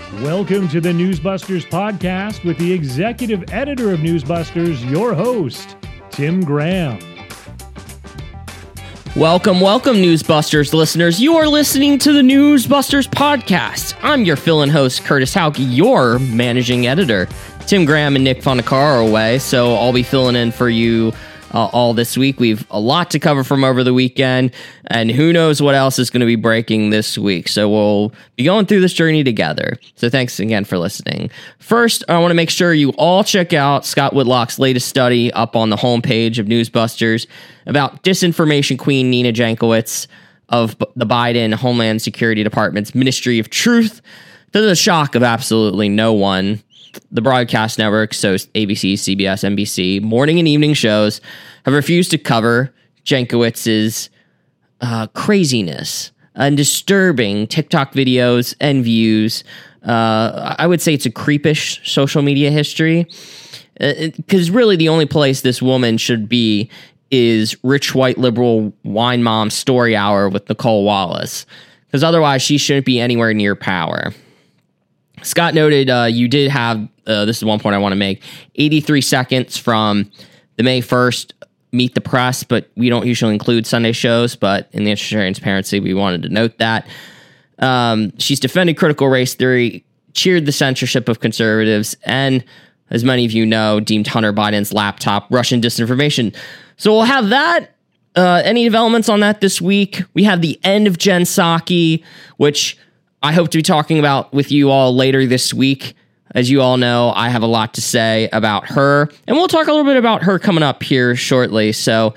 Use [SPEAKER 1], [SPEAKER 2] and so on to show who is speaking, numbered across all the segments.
[SPEAKER 1] Welcome to the Newsbusters podcast with the executive editor of Newsbusters, your host, Tim Graham.
[SPEAKER 2] Welcome, Newsbusters listeners. You are listening to the Newsbusters podcast. I'm your fill-in host, Curtis Hauke, your managing editor. Tim Graham and Nick Fondacar are away, so I'll be filling in for you all this week. We've a lot to cover from over the weekend, and who knows what else is going to be breaking this week. So we'll be going through this journey together. So thanks again for listening. First, I want to make sure you all check out Scott Whitlock's latest study up on the homepage of Newsbusters about disinformation queen Nina Jankowicz of the Biden Homeland Security Department's Ministry of Truth. To the shock of absolutely no one, the broadcast networks, so ABC, CBS, NBC, morning and evening shows, have refused to cover Jankowicz's craziness and disturbing TikTok videos and views. I would say it's a creepish social media history, because really the only place this woman should be is rich white liberal wine mom story hour with Nicole Wallace, because otherwise she shouldn't be anywhere near power. Scott noted you did have, this is one point I want to make, 83 seconds from the May 1st Meet the Press, but we don't usually include Sunday shows, but in the interest of transparency, we wanted to note that. She's defended critical race theory, cheered the censorship of conservatives, and, as many of you know, deemed Hunter Biden's laptop Russian disinformation. So we'll have that. Any developments on that this week? We have the end of Jen Psaki, which I hope to be talking about with you all later this week. As you all know, I have a lot to say about her, and we'll talk a little bit about her coming up here shortly. So,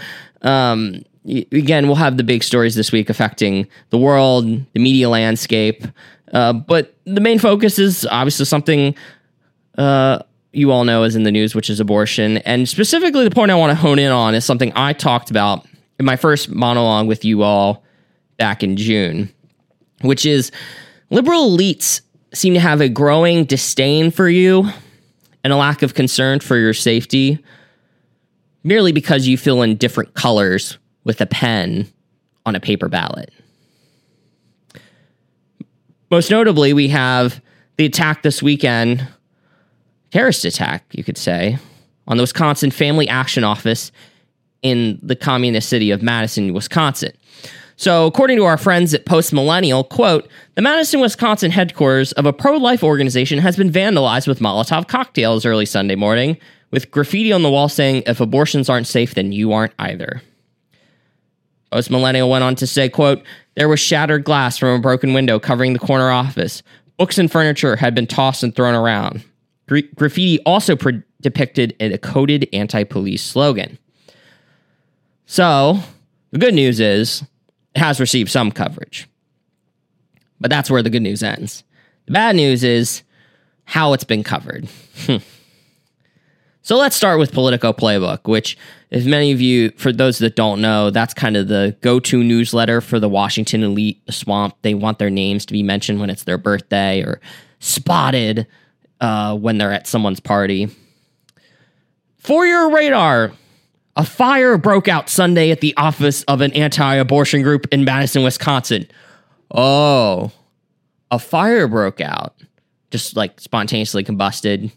[SPEAKER 2] again, we'll have the big stories this week affecting the world, the media landscape, but the main focus is obviously something you all know is in the news, which is abortion. And specifically, the point I want to hone in on is something I talked about in my first monologue with you all back in June, which is liberal elites seem to have a growing disdain for you and a lack of concern for your safety merely because you fill in different colors with a pen on a paper ballot. Most notably, we have the attack this weekend, terrorist attack, you could say, on the Wisconsin Family Action Office in the communist city of Madison, Wisconsin. So, according to our friends at Post Millennial, quote, the Madison, Wisconsin headquarters of a pro-life organization has been vandalized with Molotov cocktails early Sunday morning, with graffiti on the wall saying, if abortions aren't safe, then you aren't either. Post Millennial went on to say, quote, there was shattered glass from a broken window covering the corner office. Books and furniture had been tossed and thrown around. Graffiti also depicted a coded anti-police slogan. So, the good news is, it has received some coverage. But that's where the good news ends. The bad news is how it's been covered. So let's start with Politico Playbook, which, if many of you, for those that don't know, that's kind of the go-to newsletter for the Washington elite, the swamp. They want their names to be mentioned when it's their birthday or spotted when they're at someone's party. For your radar, a fire broke out Sunday at the office of an anti-abortion group in Madison, Wisconsin. Oh, a fire broke out. Just like spontaneously combusted,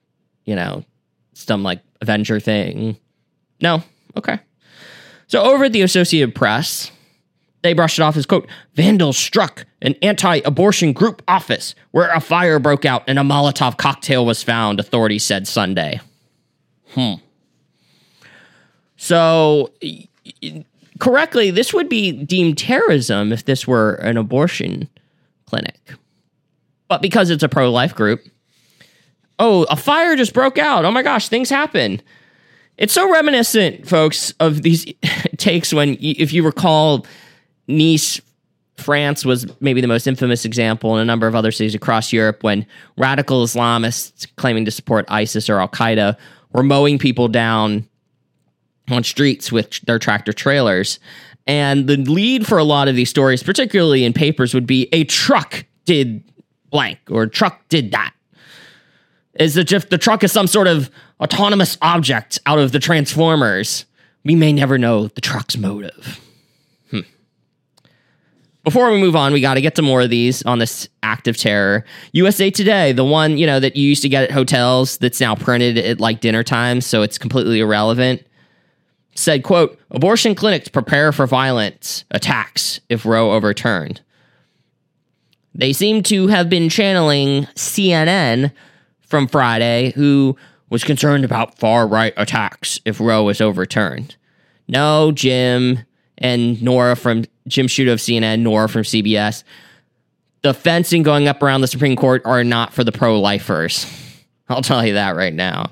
[SPEAKER 2] some like Avenger thing. No? Okay. So over at the Associated Press, they brushed it off as, quote, vandals struck an anti-abortion group office where a fire broke out and a Molotov cocktail was found, authorities said Sunday. So, correctly, this would be deemed terrorism if this were an abortion clinic. But because it's a pro-life group, oh, a fire just broke out. Oh my gosh, things happen. It's so reminiscent, folks, of these takes when, if you recall, Nice, France was maybe the most infamous example, and a number of other cities across Europe when radical Islamists claiming to support ISIS or Al-Qaeda were mowing people down on streets with their tractor trailers. And the lead for a lot of these stories, particularly in papers, would be a truck did blank or a truck did that. Is that if the truck is some sort of autonomous object out of the Transformers, we may never know the truck's motive. Before we move on, we got to get to more of these on this act of terror. USA Today, the one, that you used to get at hotels that's now printed at like dinner time, so it's completely irrelevant, said, quote, abortion clinics prepare for violent attacks if Roe overturned. They seem to have been channeling CNN from Friday, who was concerned about far-right attacks if Roe was overturned. No, Jim and Nora from Jim Sciutto of CNN, Nora from CBS. The fencing going up around the Supreme Court are not for the pro-lifers. I'll tell you that right now.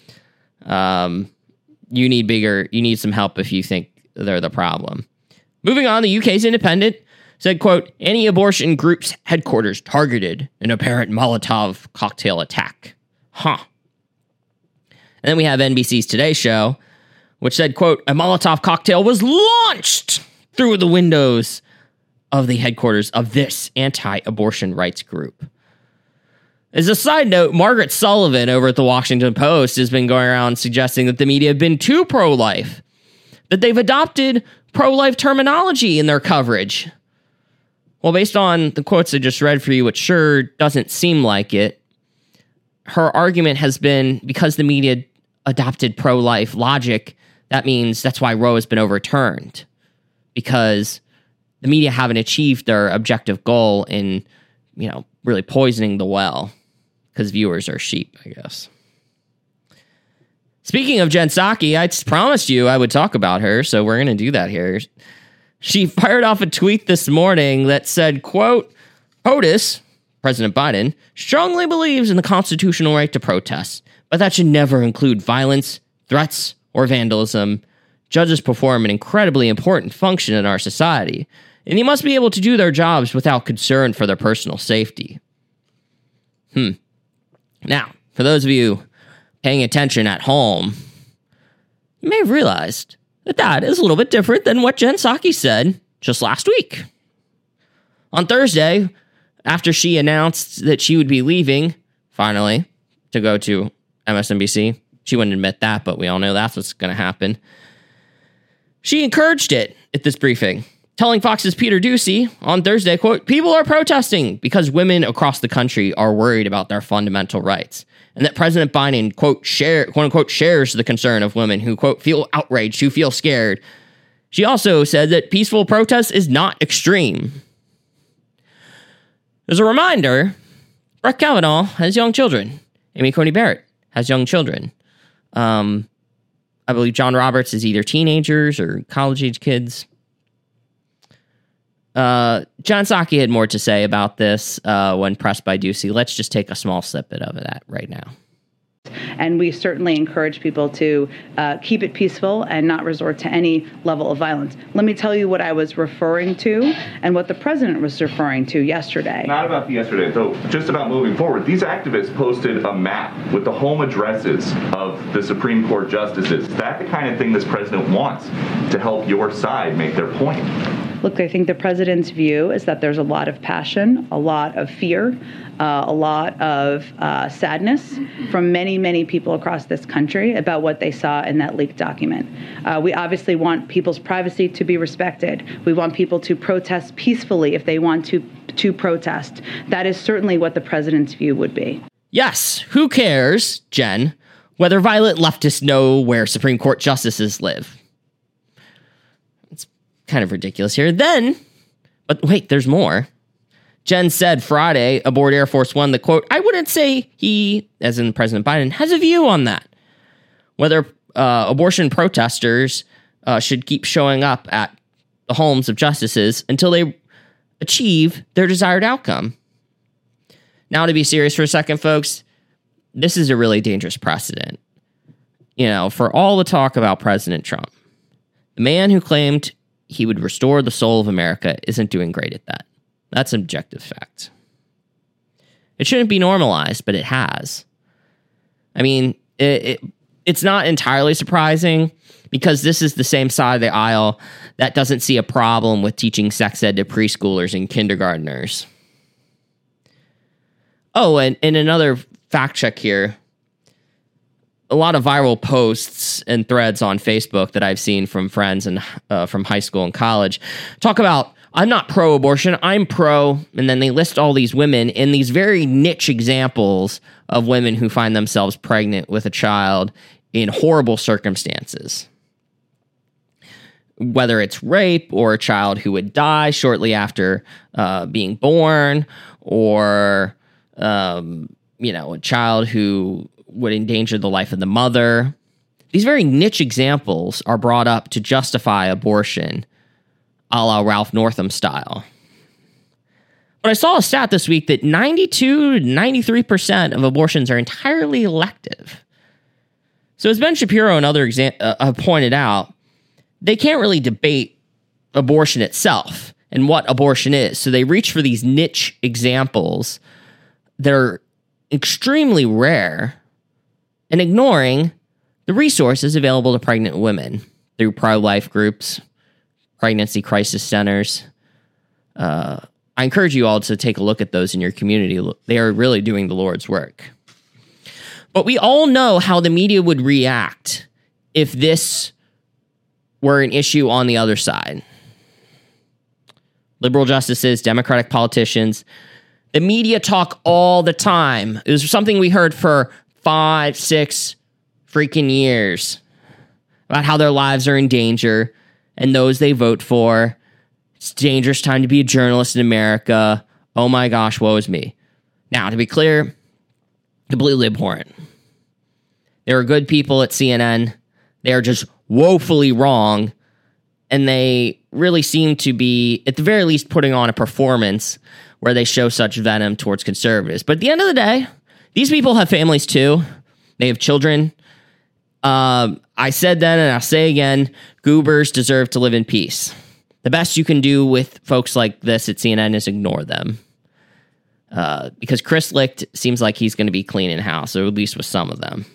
[SPEAKER 2] You need some help if you think they're the problem. Moving on, the UK's Independent said, quote, anti-abortion group's headquarters targeted an apparent Molotov cocktail attack. And then we have NBC's Today Show, which said, quote, a Molotov cocktail was launched through the windows of the headquarters of this anti-abortion rights group. As a side note, Margaret Sullivan over at the Washington Post has been going around suggesting that the media have been too pro-life, that they've adopted pro-life terminology in their coverage. Well, based on the quotes I just read for you, it sure doesn't seem like it. Her argument has been because the media adopted pro-life logic, that means that's why Roe has been overturned, because the media haven't achieved their objective goal in, really poisoning the well, because viewers are sheep, I guess. Speaking of Jen Psaki, I promised you I would talk about her, so we're going to do that here. She fired off a tweet this morning that said, quote, POTUS, President Biden, strongly believes in the constitutional right to protest, but that should never include violence, threats, or vandalism. Judges perform an incredibly important function in our society, and they must be able to do their jobs without concern for their personal safety. Now, for those of you paying attention at home, you may have realized that is a little bit different than what Jen Psaki said just last week. On Thursday, after she announced that she would be leaving, finally, to go to MSNBC, she wouldn't admit that, but we all know that's what's going to happen. She encouraged it at this briefing, telling Fox's Peter Doocy on Thursday, quote, people are protesting because women across the country are worried about their fundamental rights, and that President Biden, quote, quote-unquote, shares the concern of women who, quote, feel outraged, who feel scared. She also said that peaceful protest is not extreme. As a reminder, Brett Kavanaugh has young children. Amy Coney Barrett has young children. I believe John Roberts is either teenagers or college-age kids. Jen Psaki had more to say about this when pressed by Doocy. Let's just take a small snippet of that right now.
[SPEAKER 3] And we certainly encourage people to keep it peaceful and not resort to any level of violence. Let me tell you what I was referring to and what the president was referring to yesterday.
[SPEAKER 4] Not about the yesterday, though, just about moving forward. These activists posted a map with the home addresses of the Supreme Court justices. Is that the kind of thing this president wants to help your side make their point?
[SPEAKER 3] Look, I think the president's view is that there's a lot of passion, a lot of fear, a lot of sadness from many, many people across this country about what they saw in that leaked document. We obviously want people's privacy to be respected. We want people to protest peacefully if they want to protest. That is certainly what the president's view would be.
[SPEAKER 2] Yes, who cares, Jen, whether violent leftists know where Supreme Court justices live? Kind of ridiculous here. But wait, there's more. Jen said Friday aboard Air Force One that, quote, I wouldn't say he, as in President Biden, has a view on that. Whether abortion protesters should keep showing up at the homes of justices until they achieve their desired outcome. Now, to be serious for a second, folks, this is a really dangerous precedent. For all the talk about President Trump, the man who claimed he would restore the soul of America isn't doing great at that. That's an objective fact. It shouldn't be normalized, but it has. I mean, it's not entirely surprising because this is the same side of the aisle that doesn't see a problem with teaching sex ed to preschoolers and kindergartners. Oh, and another fact check here. A lot of viral posts and threads on Facebook that I've seen from friends and from high school and college talk about I'm not pro-abortion, I'm pro, and then they list all these women in these very niche examples of women who find themselves pregnant with a child in horrible circumstances. Whether it's rape or a child who would die shortly after being born, or, a child who would endanger the life of the mother. These very niche examples are brought up to justify abortion, a la Ralph Northam style. But I saw a stat this week that 92 to 93% of abortions are entirely elective. So as Ben Shapiro and others have pointed out, they can't really debate abortion itself and what abortion is. So they reach for these niche examples that are extremely rare and ignoring the resources available to pregnant women through pro-life groups, pregnancy crisis centers. I encourage you all to take a look at those in your community. They are really doing the Lord's work. But we all know how the media would react if this were an issue on the other side. Liberal justices, Democratic politicians, the media talk all the time. It was something we heard for 5, 6 freaking years about how their lives are in danger and those they vote for. It's a dangerous time to be a journalist in America. Oh my gosh, woe is me. Now, to be clear, completely abhorrent. There are good people at CNN. They are just woefully wrong, and they really seem to be, at the very least, putting on a performance where they show such venom towards conservatives. But at the end of the day, these people have families too. They have children. I said then, and I'll say again, goobers deserve to live in peace. The best you can do with folks like this at CNN is ignore them. Because Chris Licht seems like he's going to be cleaning house, or at least with some of them.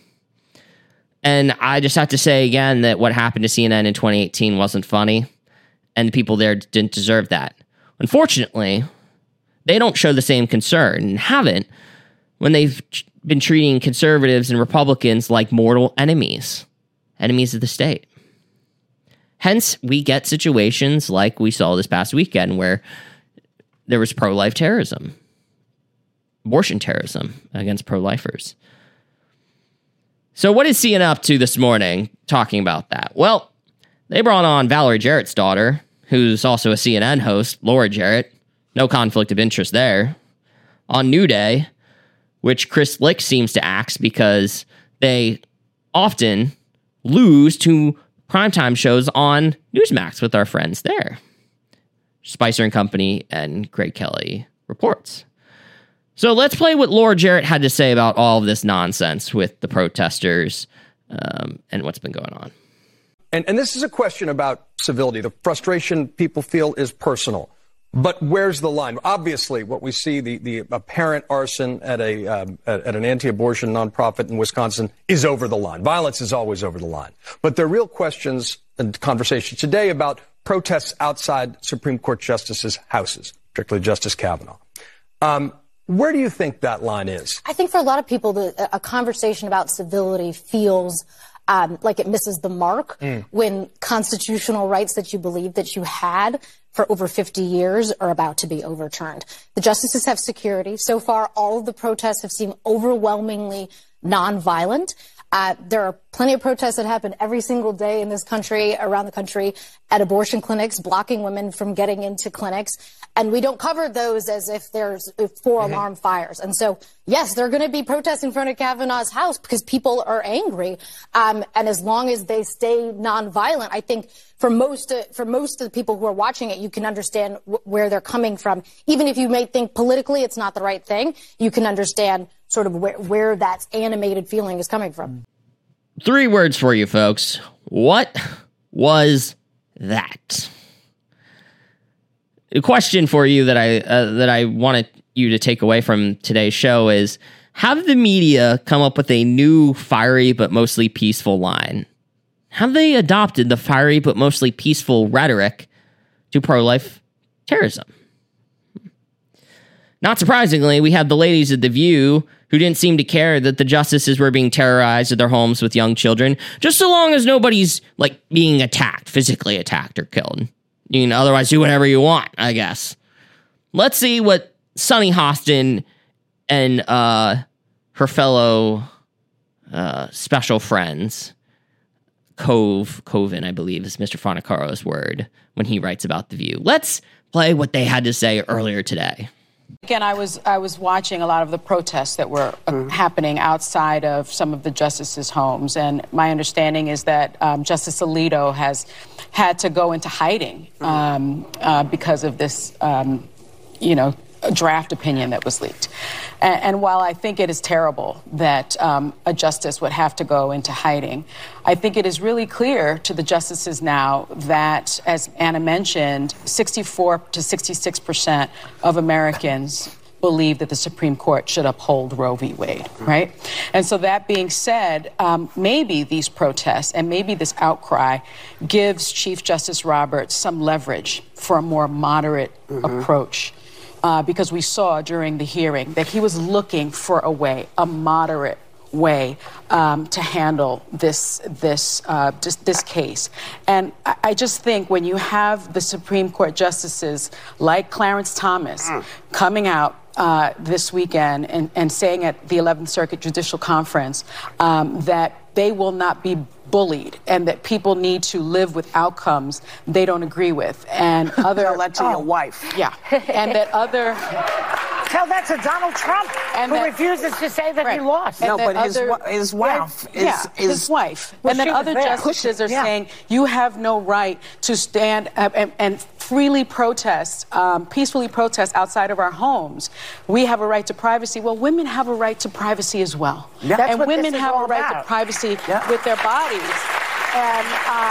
[SPEAKER 2] And I just have to say again that what happened to CNN in 2018 wasn't funny, and the people there didn't deserve that. Unfortunately, they don't show the same concern, and haven't, when they've been treating conservatives and Republicans like mortal enemies of the state. Hence, we get situations like we saw this past weekend where there was pro-life terrorism, abortion terrorism against pro-lifers. So what is CNN up to this morning talking about that? Well, they brought on Valerie Jarrett's daughter, who's also a CNN host, Laura Jarrett. No conflict of interest there. On New Day, which Chris Licht seems to axe because they often lose to primetime shows on Newsmax with our friends there. Spicer and Company and Greg Kelly reports. So let's play what Laura Jarrett had to say about all of this nonsense with the protesters and what's been going on.
[SPEAKER 5] And this is a question about civility. The frustration people feel is personal. But where's the line? Obviously, what we see, the apparent arson at an anti-abortion nonprofit in Wisconsin is over the line. Violence is always over the line. But there are real questions and conversations today about protests outside Supreme Court justices' houses, particularly Justice Kavanaugh. Where do you think that line is?
[SPEAKER 6] I think for a lot of people, a conversation about civility feels like it misses the mark when constitutional rights that you believe that you had for over 50 years are about to be overturned. The justices have security. So far, all of the protests have seemed overwhelmingly nonviolent. There are plenty of protests that happen every single day in this country, around the country, at abortion clinics, blocking women from getting into clinics. And we don't cover those as if there's 4 alarm fires. And so, yes, there are going to be protests in front of Kavanaugh's house because people are angry. And as long as they stay nonviolent, I think for most of the people who are watching it, you can understand where they're coming from. Even if you may think politically it's not the right thing, you can understand sort of where that animated feeling is coming from.
[SPEAKER 2] 3 words for you folks. What was that? The question for you that I wanted you to take away from today's show is, have the media come up with a new fiery but mostly peaceful line? Have they adopted the fiery but mostly peaceful rhetoric to pro-life terrorism? Not surprisingly, we had the ladies at The View who didn't seem to care that the justices were being terrorized at their homes with young children, just so long as nobody's, being attacked, physically attacked or killed. You can otherwise do whatever you want, I guess. Let's see what Sunny Hostin and her fellow special friends, Coven, I believe is Mr. Fonacaro's word, when he writes about The View. Let's play what they had to say earlier today.
[SPEAKER 7] Again, I was watching a lot of the protests that were happening outside of some of the justices' homes, and my understanding is that Justice Alito has had to go into hiding because of this, draft opinion that was leaked. And while I think it is terrible that a justice would have to go into hiding, I think it is really clear to the justices now that, as Anna mentioned, 64 to 66% of Americans believe that the Supreme Court should uphold Roe v. Wade, right? And so that being said, maybe these protests and maybe this outcry gives Chief Justice Roberts some leverage for a more moderate approach. Because we saw during the hearing that he was looking for a moderate way to handle this case. And I just think when you have the Supreme Court justices like Clarence Thomas coming out this weekend and saying at the 11th Circuit Judicial Conference that they will not be bullied and that people need to live with outcomes they don't agree with, and other
[SPEAKER 8] tell that to your wife.
[SPEAKER 7] Yeah, and that other
[SPEAKER 8] tell that to Donald Trump, who refuses to say that he lost.
[SPEAKER 7] And
[SPEAKER 8] no,
[SPEAKER 7] but
[SPEAKER 8] his wife is
[SPEAKER 7] his wife. Well, and then other justices are saying you have no right to stand and freely protest, peacefully protest outside of our homes. We have a right to privacy. Well, women have a right to privacy as well.
[SPEAKER 8] Yeah.
[SPEAKER 7] And women have a right to privacy with their bodies. And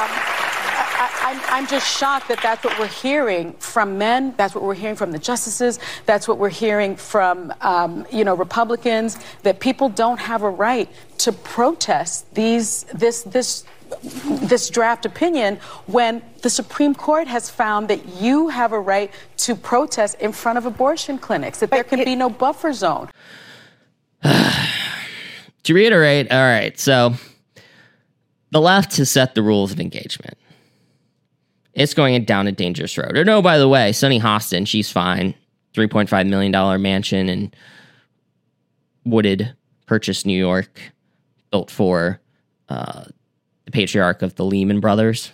[SPEAKER 7] I'm just shocked that that's what we're hearing from men. That's what we're hearing from the justices. That's what we're hearing from, Republicans, that people don't have a right to protest this draft opinion when the Supreme Court has found that you have a right to protest in front of abortion clinics, that there can be no buffer zone.
[SPEAKER 2] To reiterate, all right, so the left has set the rules of engagement. It's going down a dangerous road. And oh, by the way, Sunny Hostin, she's fine. $3.5 million mansion in wooded Purchase, New York, built for the patriarch of the Lehman Brothers.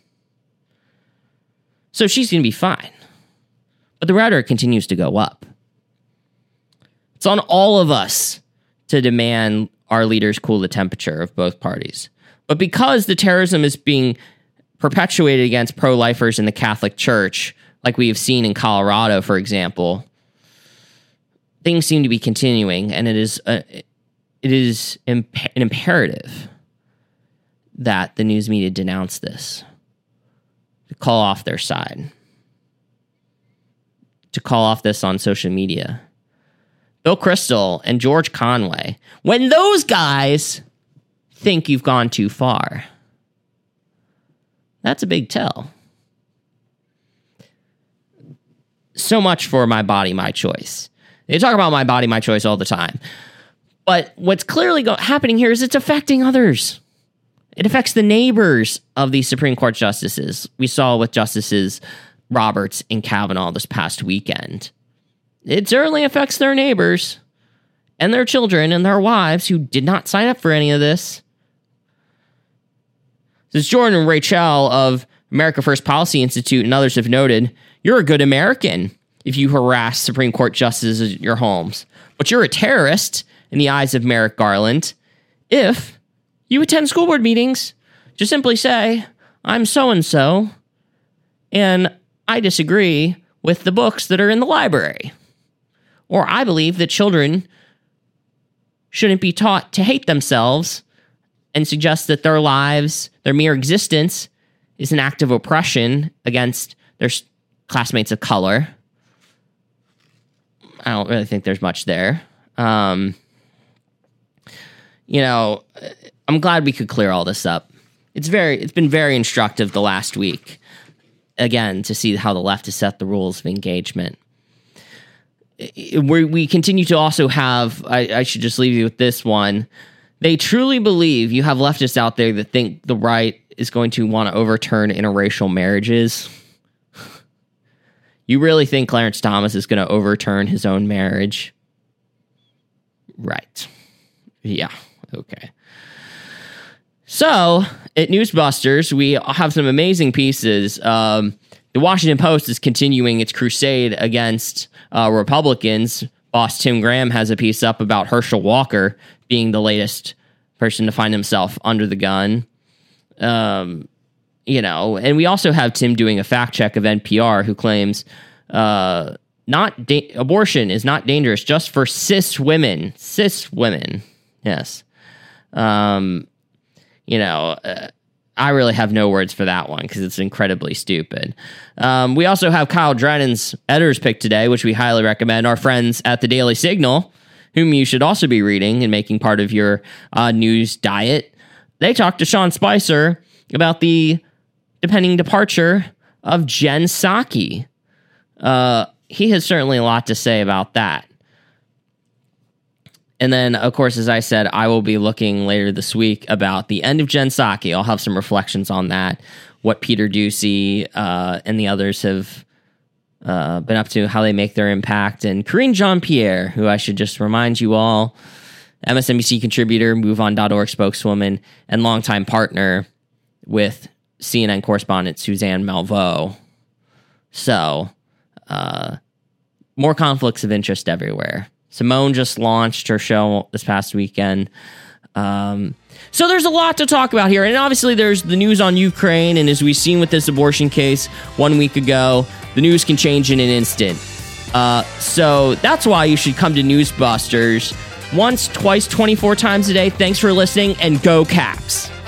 [SPEAKER 2] So she's going to be fine. But the rhetoric continues to go up. It's on all of us to demand our leaders cool the temperature of both parties. But because the terrorism is being perpetuated against pro-lifers in the Catholic Church, like we have seen in Colorado, for example, things seem to be continuing, and it is an imperative that the news media denounce this, to call off their side, to call off this on social media. Bill Kristol and George Conway, when those guys think you've gone too far, that's a big tell. So much for my body, my choice. They talk about my body, my choice all the time. But what's clearly happening here is it's affecting others. It affects the neighbors of these Supreme Court justices. We saw with Justices Roberts and Kavanaugh this past weekend. It certainly affects their neighbors and their children and their wives who did not sign up for any of this. As Jordan and Rachel of America First Policy Institute and others have noted, you're a good American if you harass Supreme Court justices at your homes. But you're a terrorist in the eyes of Merrick Garland if you attend school board meetings. Just simply say, I'm so-and-so, and I disagree with the books that are in the library. Or I believe that children shouldn't be taught to hate themselves and suggest that their lives, their mere existence, is an act of oppression against their classmates of color. I don't really think there's much there. I'm glad we could clear all this up. It's been very instructive the last week, again, to see how the left has set the rules of engagement. We continue to also have, I should just leave you with this one. They truly believe, you have leftists out there that think the right is going to want to overturn interracial marriages. You really think Clarence Thomas is going to overturn his own marriage? Right. Yeah. Okay. So, at Newsbusters, we have some amazing pieces. The Washington Post is continuing its crusade against Republicans. Boss Tim Graham has a piece up about Herschel Walker being the latest person to find himself under the gun. And we also have Tim doing a fact check of NPR, who claims abortion is not dangerous just for cis women. Cis women. Yes. I really have no words for that one because it's incredibly stupid. We also have Kyle Drennan's editor's pick today, which we highly recommend. Our friends at the Daily Signal, whom you should also be reading and making part of your news diet. They talked to Sean Spicer about the impending departure of Jen Psaki. He has certainly a lot to say about that. And then, of course, as I said, I will be looking later this week about the end of Jen Psaki. I'll have some reflections on that, what Peter Doocy and the others have been up to, how they make their impact. And Karine Jean-Pierre, who I should just remind you all, MSNBC contributor, MoveOn.org spokeswoman, and longtime partner with CNN correspondent Suzanne Malveaux. So, more conflicts of interest everywhere. Simone just launched her show this past weekend. So there's a lot to talk about here. And obviously there's the news on Ukraine. And as we've seen with this abortion case 1 week ago, the news can change in an instant. So that's why you should come to Newsbusters once, twice, 24 times a day. Thanks for listening, and go Caps.